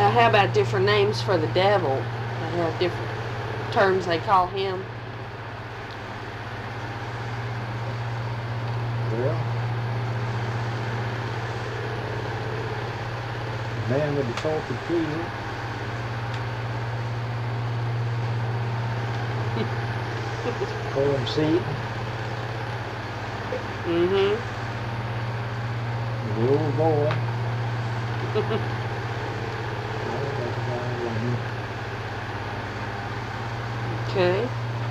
How about different names for the devil? They have different terms they call him. Well, the man with the faulty field. Call him Satan. Mm-hmm. The old boy. Okay.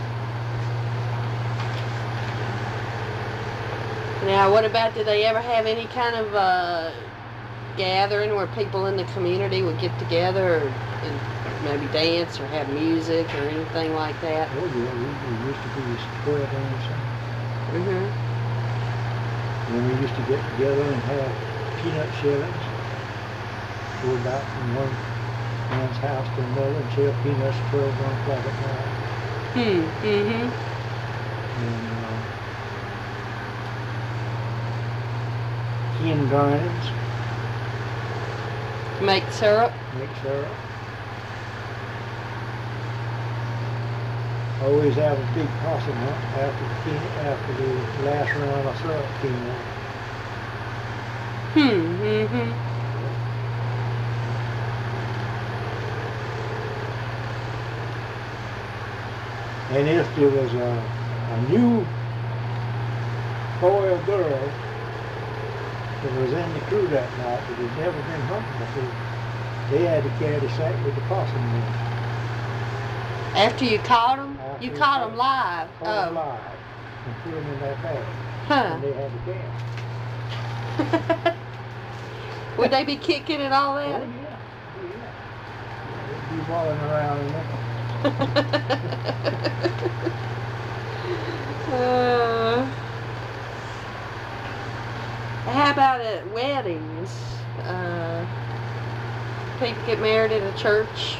Now, what about, did they ever have any kind of gathering where people in the community would get together and maybe dance or have music or anything like that? Oh yeah, we used to be square dancing. Mm-hmm. And we used to get together and have peanut shellings. Go about from one man's house to another and shell peanuts 12, 1 o'clock at night. Mm-hmm. And hen grindings. Make syrup? Make syrup. Always have a big possum hunt after the last round of syrup came out. Mm-hmm. And if there was a new boy or girl that was in the crew that night that had never been hunting before, they had to carry the sack with the possum in. After you caught them? After You we caught them live? Caught them live and put them in that bag. Huh. And they had to carry. Would they be kicking and all Oh that? yeah. They'd be walling around in there. How about at weddings? People get married in a church?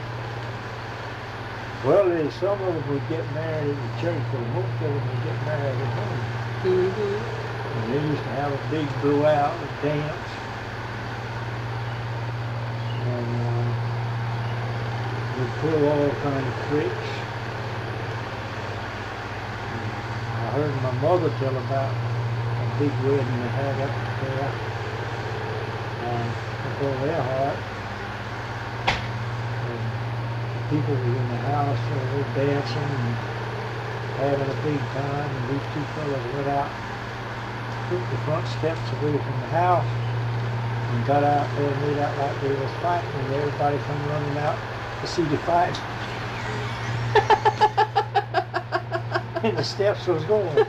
Well, some of them would get married in the church, but most of them would get married at home. Mm-hmm. And they used to have a big blowout and dance. And we'd pull all kind of tricks. I heard my mother tell about a big wedding they had up there before their heart. And the people were in the house, they were dancing and having a big time, and these two fellows went out, took the front steps away from the house, and got out there and made out like they was fighting, and everybody come running out to see the fight. And the steps was going.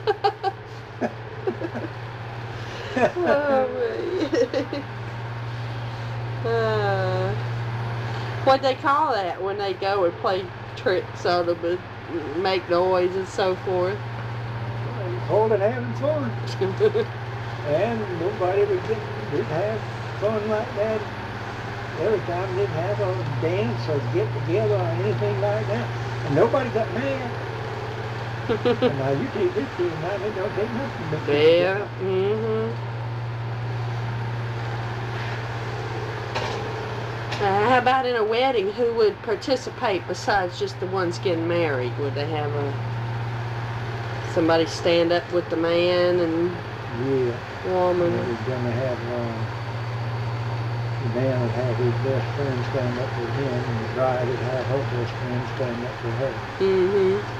What'd they call that when they go and play tricks on them and make noise and so forth? Called it having fun. And nobody would have fun like that every time. They'd have a dance or get together or anything like that. And nobody got mad. And now you take this kid now, they don't take nothing but yeah. Mm-hmm. How about in a wedding? Who would participate besides just the ones getting married? Would they have somebody stand up with the man and woman? They was going to have the man would have his best friend stand up with him, and the bride would have her best friend stand up with her. Mm-hmm.